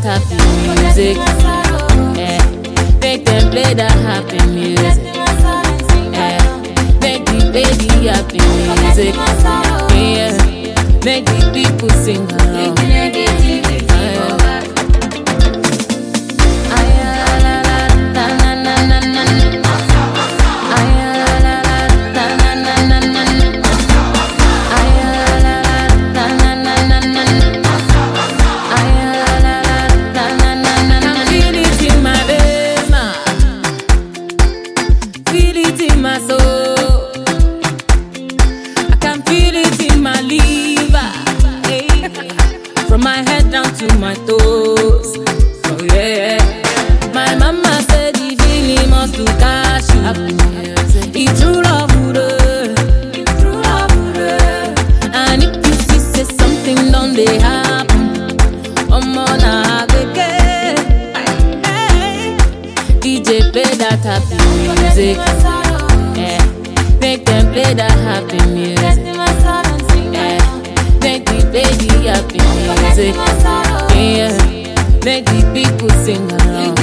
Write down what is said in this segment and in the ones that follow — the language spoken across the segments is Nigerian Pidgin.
happy music. Make them play that happy music. Make the baby happy music. Make the people sing along. My soul, I can feel it in my liver, hey. From my head down to my toes. Oh yeah, my mama said the feeling must to cash you. It's true love, it's true love. And if you see say something done they happen, more na hey. DJ play that happy music. Make them play that happy music. Make the baby happy music. Make the people sing along.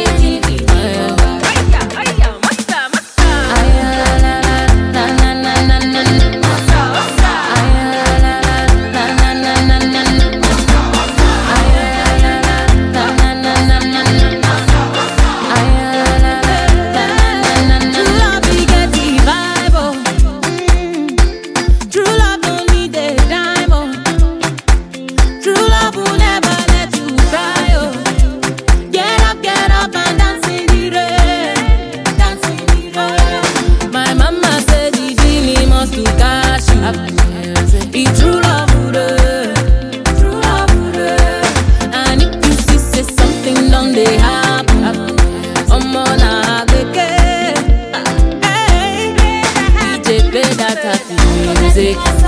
It's true love, true love. And if you see say something done they happen, more na hey. DJ play that happy music.